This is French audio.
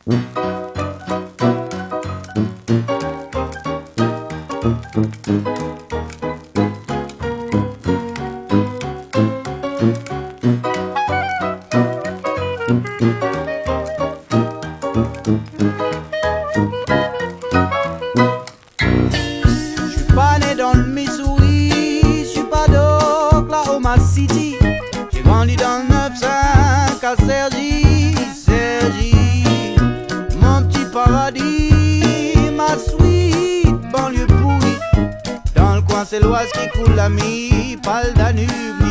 Pas né dans le Missouri, je suis pas d'Oklahoma City. J'ai grandi dans le 9-5 à Cergy, mon petit paradis, ma sweet banlieue pourrie. Dans le coin c'est l'Oise qui coule la mi, pas le Danube.